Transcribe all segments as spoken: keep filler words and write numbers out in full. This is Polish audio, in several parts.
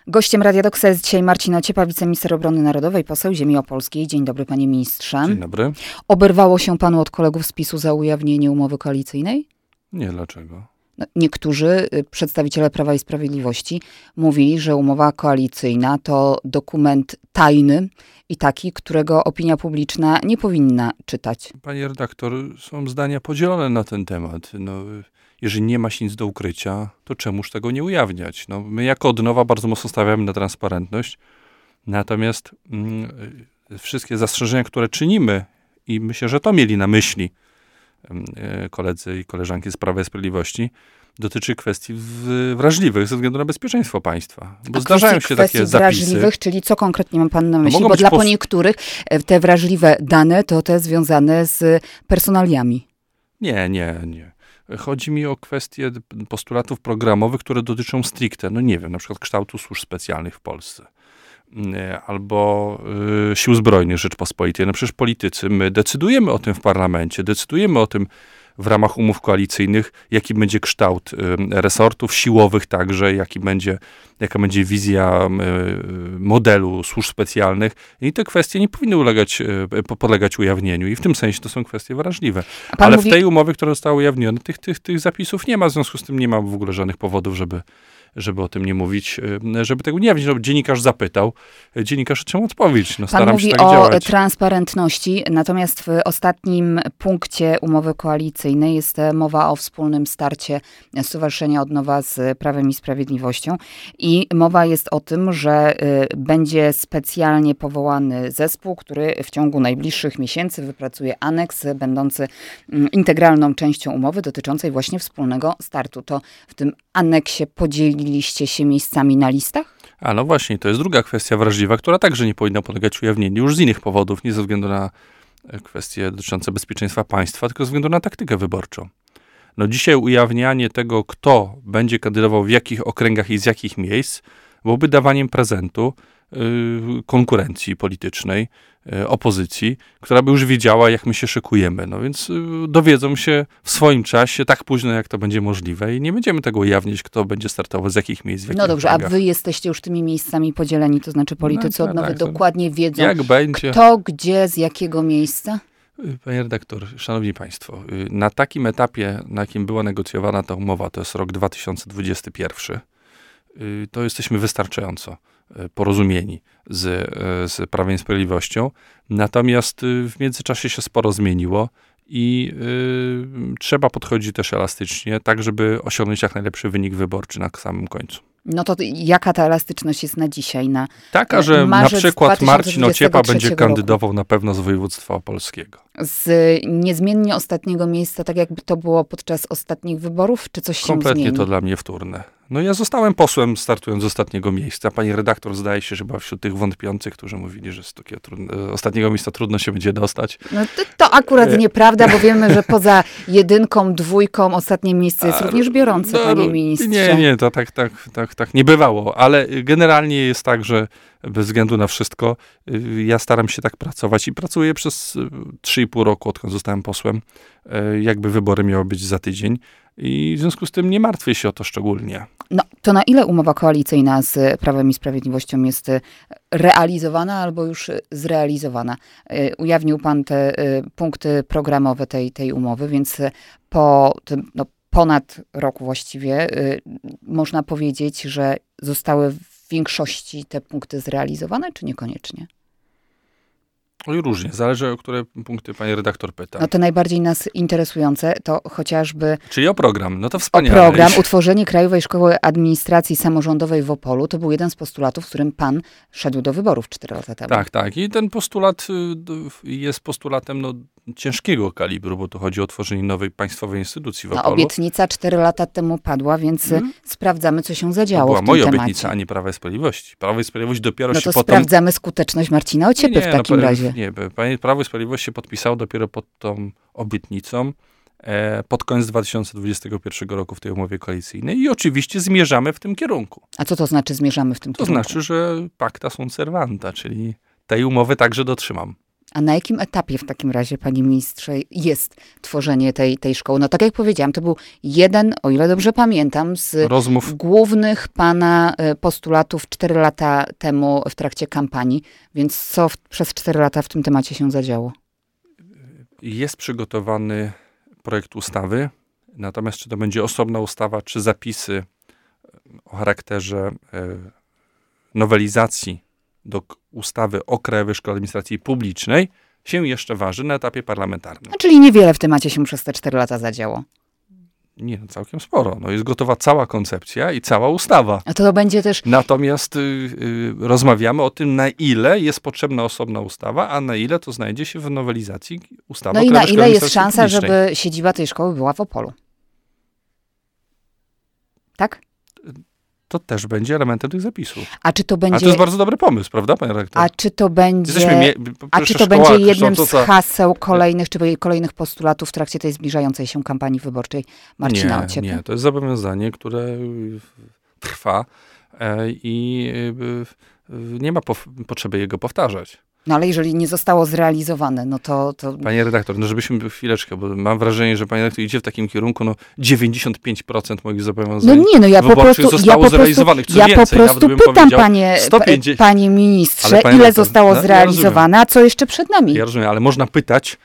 Gościem Radia Doxa jest dzisiaj Marcin Ociepa, wiceminister obrony narodowej, poseł ziemi opolskiej. Dzień dobry, panie ministrze. Dzień dobry. Oberwało się panu od kolegów z PiSu za ujawnienie umowy koalicyjnej? Nie, dlaczego? No, niektórzy przedstawiciele Prawa i Sprawiedliwości mówili, że umowa koalicyjna to dokument tajny i taki, którego opinia publiczna nie powinna czytać. Panie redaktor, są zdania podzielone na ten temat. No, jeżeli nie ma się nic do ukrycia, to czemuż tego nie ujawniać? No, my jako Odnowa bardzo mocno stawiamy na transparentność, natomiast mm, wszystkie zastrzeżenia, które czynimy, i myślę, że to mieli na myśli koledzy i koleżanki z Prawa i Sprawiedliwości, dotyczy kwestii wrażliwych ze względu na bezpieczeństwo państwa. Bo A zdarzają się takie zapisy. Wrażliwych, czyli co konkretnie ma pan na myśli? No Bo dla pos... po niektórych te wrażliwe dane to te związane z personaliami. Nie, nie, nie. Chodzi mi o kwestie postulatów programowych, które dotyczą stricte, no nie wiem, na przykład kształtu służb specjalnych w Polsce. Albo y, sił zbrojnych Rzeczpospolitej. No przecież politycy, my decydujemy o tym w parlamencie, decydujemy o tym w ramach umów koalicyjnych, jaki będzie kształt y, resortów siłowych także, jaki będzie, jaka będzie wizja y, modelu służb specjalnych. I te kwestie nie powinny ulegać, y, podlegać ujawnieniu. I w tym sensie to są kwestie wrażliwe. Ale mówi... w tej umowie, która została ujawniona, tych, tych, tych zapisów nie ma, w związku z tym nie ma w ogóle żadnych powodów, żeby żeby o tym nie mówić, żeby tego nie ujawnić. No, dziennikarz zapytał, dziennikarz otrzymał odpowiedź. No, staram Pan mówi się tak o działać. transparentności, natomiast w ostatnim punkcie umowy koalicyjnej jest mowa o wspólnym starcie Stowarzyszenia Odnowa z Prawem i Sprawiedliwością i mowa jest o tym, że y, będzie specjalnie powołany zespół, który w ciągu najbliższych miesięcy wypracuje aneks będący y, integralną częścią umowy dotyczącej właśnie wspólnego startu. To w tym aneksie podzieli Dzieliliście się miejscami na listach? A no właśnie, to jest druga kwestia wrażliwa, która także nie powinna podlegać ujawnieniu już z innych powodów, nie ze względu na kwestie dotyczące bezpieczeństwa państwa, tylko ze względu na taktykę wyborczą. No dzisiaj ujawnianie tego, kto będzie kandydował w jakich okręgach i z jakich miejsc, byłoby dawaniem prezentu y, konkurencji politycznej, y, opozycji, która by już wiedziała, jak my się szykujemy. No więc y, dowiedzą się w swoim czasie, tak późno, jak to będzie możliwe i nie będziemy tego ujawnić, kto będzie startował, z jakich miejsc, w jakich No dobrze, okręgach. A wy jesteście już tymi miejscami podzieleni, to znaczy politycy no, Odnowy tak, dokładnie wiedzą, jak będzie. Kto, gdzie, z jakiego miejsca? Panie redaktor, szanowni państwo, na takim etapie, na jakim była negocjowana ta umowa, to jest rok dwa tysiące dwudziesty pierwszy, to jesteśmy wystarczająco porozumieni z, z Prawem i Sprawiedliwością. Natomiast w międzyczasie się sporo zmieniło i y, trzeba podchodzić też elastycznie, tak żeby osiągnąć jak najlepszy wynik wyborczy na samym końcu. No to jaka ta elastyczność jest na dzisiaj? Na Taka, że na przykład Marcin Ociepa będzie roku. kandydował na pewno z województwa opolskiego. Z niezmiennie ostatniego miejsca, tak jakby to było podczas ostatnich wyborów, czy coś się zmieni? Kompletnie to dla mnie wtórne. No ja zostałem posłem startując z ostatniego miejsca. Pani redaktor zdaje się, że była wśród tych wątpiących, którzy mówili, że z takiego trudne, ostatniego miejsca trudno się będzie dostać. No to, to akurat nieprawda, bo wiemy, że poza jedynką, dwójką ostatnie miejsce jest A, również biorące, no, panie ministrze. Nie, nie, to tak, tak, tak, tak nie bywało, ale generalnie jest tak, że bez względu na wszystko, ja staram się tak pracować i pracuję przez trzy i pół roku, odkąd zostałem posłem. Jakby wybory miały być za tydzień i w związku z tym nie martwię się o to szczególnie. No, to na ile umowa koalicyjna z Prawem i Sprawiedliwością jest realizowana albo już zrealizowana? Ujawnił pan te punkty programowe tej, tej umowy, więc po tym, no, ponad roku właściwie można powiedzieć, że zostały w większości te punkty zrealizowane, czy niekoniecznie? Oj, różnie. Zależy, o które punkty pani redaktor pyta. No to najbardziej nas interesujące to chociażby... Czyli o program. No to wspaniale. O program. Utworzenie Krajowej Szkoły Administracji Samorządowej w Opolu to był jeden z postulatów, z którym pan szedł do wyborów cztery lata temu. Tak, tak. I ten postulat jest postulatem no, ciężkiego kalibru, bo tu chodzi o tworzenie nowej państwowej instytucji w Opolu. No, obietnica cztery lata temu padła, więc hmm. sprawdzamy, co się zadziało to była w tym moja temacie. obietnica, a nie Prawa i Sprawiedliwości. Prawo i Sprawiedliwość dopiero no się to potem... sprawdzamy skuteczność Marcina Ociepy nie, w takim no, razie. Nie, Prawo i Sprawiedliwość się podpisało dopiero pod tą obietnicą e, pod koniec dwa tysiące dwudziestego pierwszego roku w tej umowie koalicyjnej i oczywiście zmierzamy w tym kierunku. A co to znaczy zmierzamy w tym to kierunku? To znaczy, że pacta sunt servanda, czyli tej umowy także dotrzymam. A na jakim etapie w takim razie, panie ministrze, jest tworzenie tej, tej szkoły? No tak jak powiedziałam, to był jeden, o ile dobrze pamiętam, z rozmów głównych pana postulatów cztery lata temu w trakcie kampanii. Więc co w, przez cztery lata w tym temacie się zadziało? Jest przygotowany projekt ustawy, natomiast czy to będzie osobna ustawa, czy zapisy o charakterze nowelizacji do ustawy o Krajowej Szkole Administracji Publicznej się jeszcze waży na etapie parlamentarnym. A czyli niewiele w temacie się przez te cztery lata zadziało. Nie, no całkiem sporo. No jest gotowa cała koncepcja i cała ustawa. A to będzie też... Natomiast y, y, rozmawiamy o tym, na ile jest potrzebna osobna ustawa, a na ile to znajdzie się w nowelizacji ustawy No o i na ile jest szansa, szansa, żeby siedziba tej szkoły była w Opolu? Tak? To też będzie elementem tych zapisów. A czy to będzie... A to jest bardzo dobry pomysł, prawda, panie rektor? A czy to będzie... Mie... A czy to szkoła, będzie jednym z za... haseł kolejnych, czy kolejnych postulatów w trakcie tej zbliżającej się kampanii wyborczej Marcina nie, Ociepy? Nie, to jest zobowiązanie, które trwa i nie ma po... potrzeby jego powtarzać. No ale jeżeli nie zostało zrealizowane, no to... to... Panie redaktor, no żebyśmy chwileczkę, bo mam wrażenie, że panie redaktor idzie w takim kierunku, no dziewięćdziesiąt pięć procent moich zobowiązań No nie, no ja po prostu, zostało ja po prostu, zrealizowanych. Co ja więcej, po prostu pytam, panie, sto pięćdziesiąt panie ministrze, panie ile redaktor, zostało no, zrealizowane, ja a co jeszcze przed nami? Ja rozumiem, ale można pytać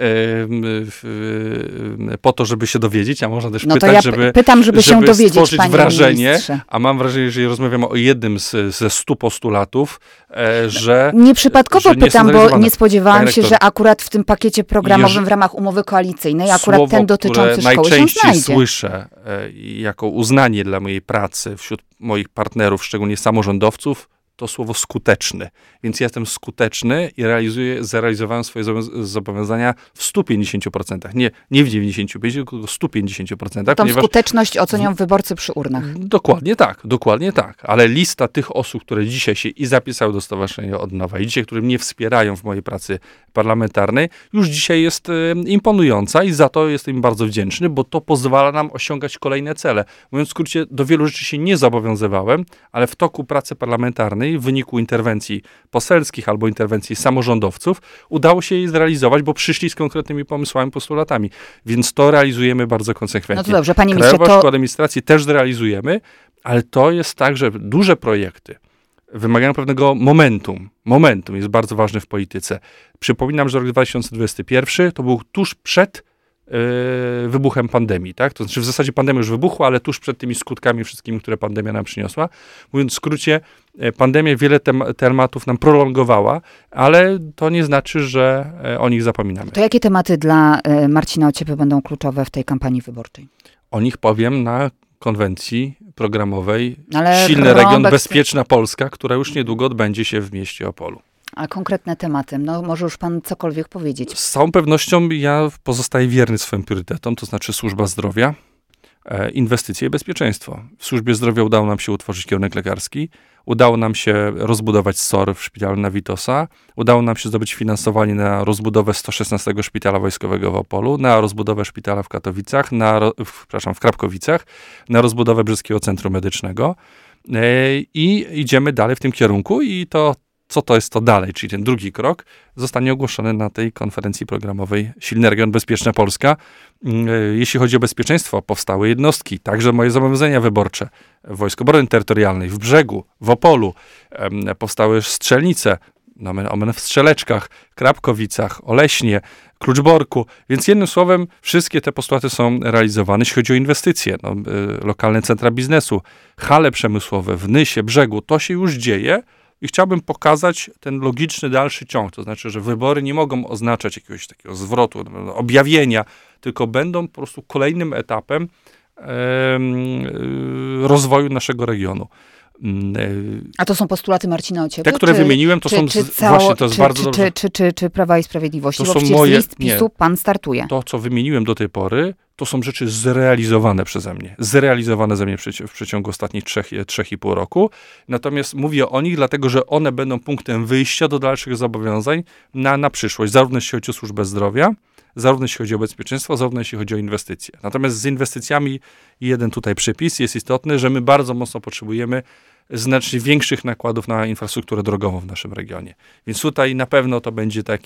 po to, żeby się dowiedzieć, a można też no pytać, ja żeby, pytam, żeby, żeby się dowiedzieć, stworzyć panie wrażenie, ministrze. A mam wrażenie, że rozmawiamy o jednym z, ze stu postulatów, że Nieprzypadkowo że nie pytam, bo nie spodziewałam się, że akurat w tym pakiecie programowym Jeż... w ramach umowy koalicyjnej akurat słowo, ten dotyczący szkoły się najczęściej znajdzie. słyszę e, jako uznanie dla mojej pracy wśród moich partnerów, szczególnie samorządowców, to słowo skuteczny. Więc ja jestem skuteczny i realizuję, zrealizowałem swoje zobowiązania w stu pięćdziesięciu procentach. Nie, nie w dziewięćdziesięciu pięciu procentach, tylko w stu pięćdziesięciu procentach. Tą ponieważ... skuteczność ocenią wyborcy przy urnach. Dokładnie tak, dokładnie tak. Ale lista tych osób, które dzisiaj się i zapisały do Stowarzyszenia Odnowa i dzisiaj, które mnie wspierają w mojej pracy parlamentarnej, już dzisiaj jest y, imponująca i za to jestem im bardzo wdzięczny, bo to pozwala nam osiągać kolejne cele. Mówiąc w skrócie, do wielu rzeczy się nie zobowiązywałem, ale w toku pracy parlamentarnej w wyniku interwencji poselskich albo interwencji samorządowców udało się je zrealizować, bo przyszli z konkretnymi pomysłami, postulatami. Więc to realizujemy bardzo konsekwentnie. No to dobrze, panie Krajowa ministrze, to... Szkoła Administracji też zrealizujemy, ale to jest tak, że duże projekty wymagają pewnego momentum. Momentum jest bardzo ważne w polityce. Przypominam, że rok dwa tysiące dwudziesty pierwszy to był tuż przed Yy, wybuchem pandemii, tak? To znaczy w zasadzie pandemia już wybuchła, ale tuż przed tymi skutkami wszystkimi, które pandemia nam przyniosła. Mówiąc w skrócie, pandemia wiele tem- tematów nam prolongowała, ale to nie znaczy, że o nich zapominamy. To jakie tematy dla y, Marcina Ociepy będą kluczowe w tej kampanii wyborczej? O nich powiem na konwencji programowej ale Silny rąbek... Region, Bezpieczna Polska, która już niedługo odbędzie się w mieście Opolu. A konkretne tematy, no może już pan cokolwiek powiedzieć. Z całą pewnością ja pozostaję wierny swoim priorytetom, to znaczy służba zdrowia, e, inwestycje i bezpieczeństwo. W służbie zdrowia udało nam się utworzyć kierunek lekarski, udało nam się rozbudować S O R w szpitalu na Witosa, udało nam się zdobyć finansowanie na rozbudowę sto szesnastego Szpitala Wojskowego w Opolu, na rozbudowę szpitala w Katowicach, na, w, przepraszam, w Krapkowicach, na rozbudowę Brzeskiego Centrum Medycznego e, i idziemy dalej w tym kierunku i to co to jest to dalej, czyli ten drugi krok, zostanie ogłoszony na tej konferencji programowej Silny Region, Bezpieczna Polska. Jeśli chodzi o bezpieczeństwo, powstały jednostki, także moje zobowiązania wyborcze. Wojsk Obrony Terytorialnej w Brzegu, w Opolu, powstały strzelnice, nomen omen w Strzeleczkach, Krapkowicach, Oleśnie, Kluczborku. Więc jednym słowem, wszystkie te postulaty są realizowane. Jeśli chodzi o inwestycje, no, lokalne centra biznesu, hale przemysłowe w Nysie, Brzegu, to się już dzieje. I chciałbym pokazać ten logiczny dalszy ciąg, to znaczy, że wybory nie mogą oznaczać jakiegoś takiego zwrotu, objawienia, tylko będą po prostu kolejnym etapem e, rozwoju naszego regionu. A to są postulaty Marcina Ociepy? Te, które czy, wymieniłem, to czy, są czy z, cało, właśnie, to jest czy, bardzo czy, dobrze. Czy, czy, czy, czy Prawa i Sprawiedliwości? To Bo są przecież moje, z list PiSu nie, pan startuje. To, co wymieniłem do tej pory, to są rzeczy zrealizowane przeze mnie. Zrealizowane ze mnie w przeciągu ostatnich trzech, trzech i pół roku. Natomiast mówię o nich, dlatego że one będą punktem wyjścia do dalszych zobowiązań na, na przyszłość. Zarówno jeśli chodzi o służbę zdrowia, zarówno jeśli chodzi o bezpieczeństwo, zarówno jeśli chodzi o inwestycje. Natomiast z inwestycjami jeden tutaj przypis jest istotny, że my bardzo mocno potrzebujemy znacznie większych nakładów na infrastrukturę drogową w naszym regionie. Więc tutaj na pewno to będzie taki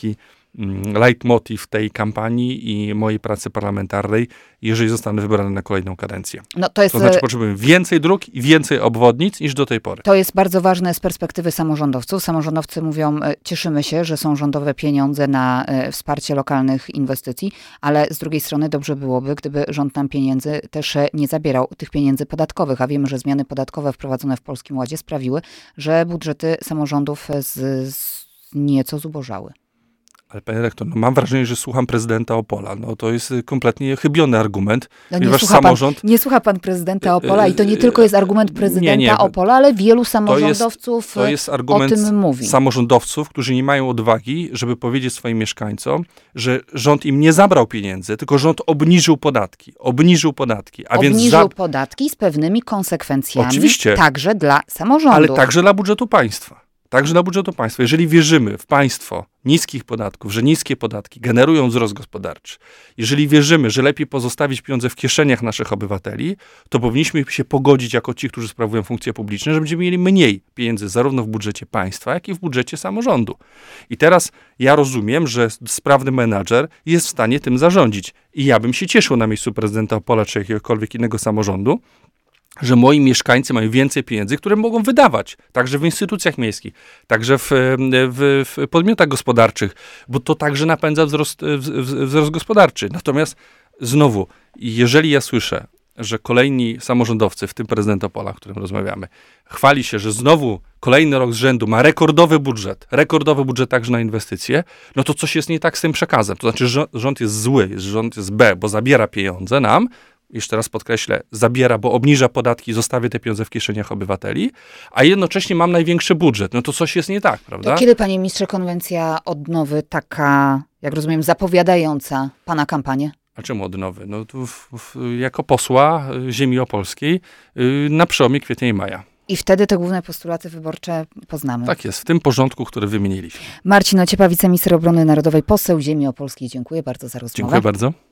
leitmotiv tej kampanii i mojej pracy parlamentarnej, jeżeli zostanę wybrany na kolejną kadencję. No to, jest, to znaczy potrzebujemy więcej dróg i więcej obwodnic niż do tej pory. To jest bardzo ważne z perspektywy samorządowców. Samorządowcy mówią, cieszymy się, że są rządowe pieniądze na wsparcie lokalnych inwestycji, ale z drugiej strony dobrze byłoby, gdyby rząd nam pieniędzy też nie zabierał, tych pieniędzy podatkowych, a wiemy, że zmiany podatkowe wprowadzone w Polskim Ładzie sprawiły, że budżety samorządów z, z nieco zubożały. Ale panie rektor, no mam wrażenie, że słucham prezydenta Opola. No to jest kompletnie chybiony argument, no nie ponieważ słucha samorząd... Pan, nie słucha pan prezydenta Opola i to nie tylko jest argument prezydenta nie, nie. Opola, ale wielu samorządowców to jest, to jest argument o tym mówi. Samorządowców, którzy nie mają odwagi, żeby powiedzieć swoim mieszkańcom, że rząd im nie zabrał pieniędzy, tylko rząd obniżył podatki. Obniżył podatki. A obniżył więc za... podatki z pewnymi konsekwencjami. Oczywiście. Także dla samorządu. Ale także dla budżetu państwa. Także dla budżetu państwa. Jeżeli wierzymy w państwo niskich podatków, że niskie podatki generują wzrost gospodarczy, jeżeli wierzymy, że lepiej pozostawić pieniądze w kieszeniach naszych obywateli, to powinniśmy się pogodzić jako ci, którzy sprawują funkcje publiczne, że będziemy mieli mniej pieniędzy zarówno w budżecie państwa, jak i w budżecie samorządu. I teraz ja rozumiem, że sprawny menadżer jest w stanie tym zarządzić. I ja bym się cieszył na miejscu prezydenta Opola czy jakiegokolwiek innego samorządu, że moi mieszkańcy mają więcej pieniędzy, które mogą wydawać, także w instytucjach miejskich, także w, w, w podmiotach gospodarczych, bo to także napędza wzrost, wzrost gospodarczy. Natomiast znowu, jeżeli ja słyszę, że kolejni samorządowcy, w tym prezydent Opola, o którym rozmawiamy, chwali się, że znowu kolejny rok z rzędu ma rekordowy budżet, rekordowy budżet także na inwestycje, no to coś jest nie tak z tym przekazem. To znaczy, że rząd jest zły, rząd jest B, bo zabiera pieniądze nam, jeszcze raz podkreślę, zabiera, bo obniża podatki, zostawia te pieniądze w kieszeniach obywateli, a jednocześnie mam największy budżet. No to coś jest nie tak, prawda? To kiedy, panie ministrze, konwencja odnowy taka, jak rozumiem, zapowiadająca pana kampanię? A czemu odnowy? No tu w, w, jako posła ziemi opolskiej yy, na przełomie kwietnia i maja. I wtedy te główne postulaty wyborcze poznamy. Tak jest, w tym porządku, który wymieniliśmy. Marcin Ociepa, wiceminister obrony narodowej, poseł ziemi opolskiej. Dziękuję bardzo za rozmowę. Dziękuję bardzo.